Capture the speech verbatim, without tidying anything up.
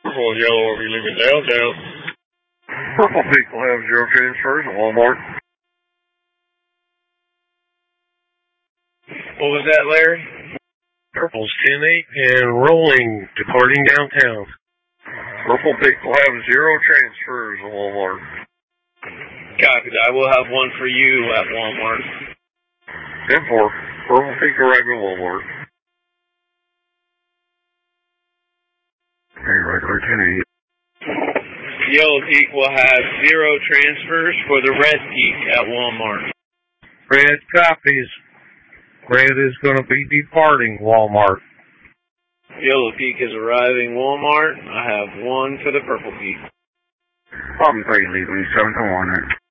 Purple and yellow will be leaving downtown. Purple Peak will have zero transfers at Walmart. What was that, Larry? Purple's ten eight and rolling, departing downtown. Purple Peak will have zero transfers at Walmart. Copy that. I will have one for you at Walmart. ten four. Purple Peak arriving at Walmart. Hey, regular ten eight. Yellow Peak will have zero transfers for the Red Peak at Walmart. Red copies. Red is going to be departing Walmart. Yellow Peak is arriving Walmart. I have one for the Purple Peak. Problem three, legally seven to one.